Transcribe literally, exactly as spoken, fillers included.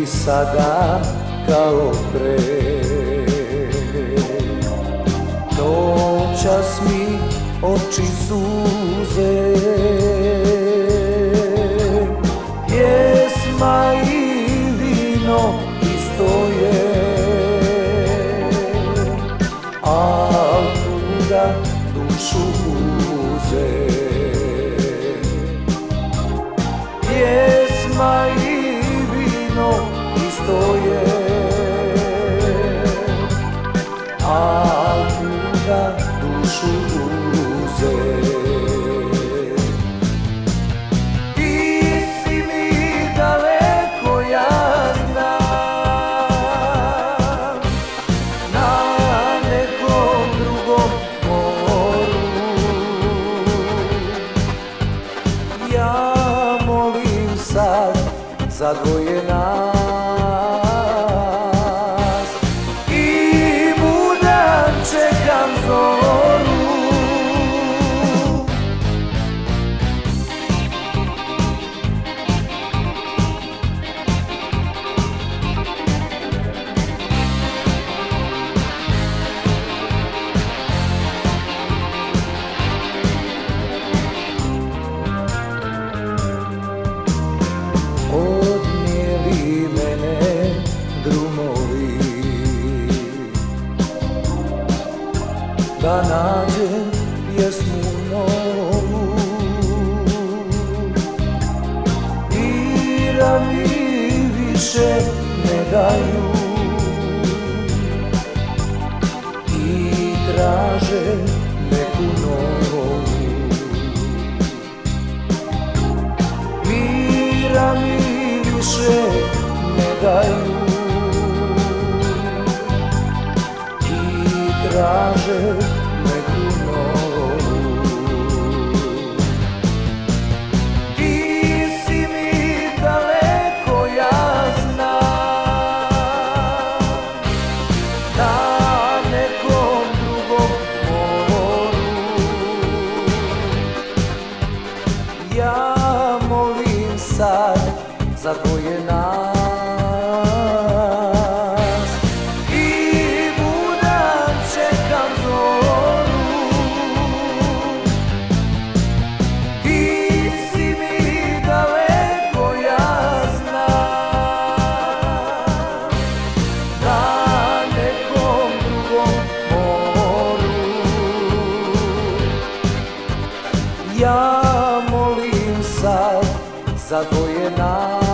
sada kao pre. Noćas mi oči suze, pjesma i vino isto je, al tuga dušu uze. Pjesma i vino isto je, al tuga dušu uze. Ti si mi daleko, ja znam, na nekom drugom moru. Ja molim sad za dvoje nas i budan čekam zoru. Odnijeli mene drumovi da nađem pjesmu novu, bira mi više ne daju i traže neku novu. Bira mi više ne daju i traže neku novu. Ti si mi daleko, ja znam, na nekom drugom moru. Ja molim sad za dvoje nas i budan čekam zoru. Ti si mi daleko, ja znam, na nekom drugom moru. Ja molim sad za dvoje nas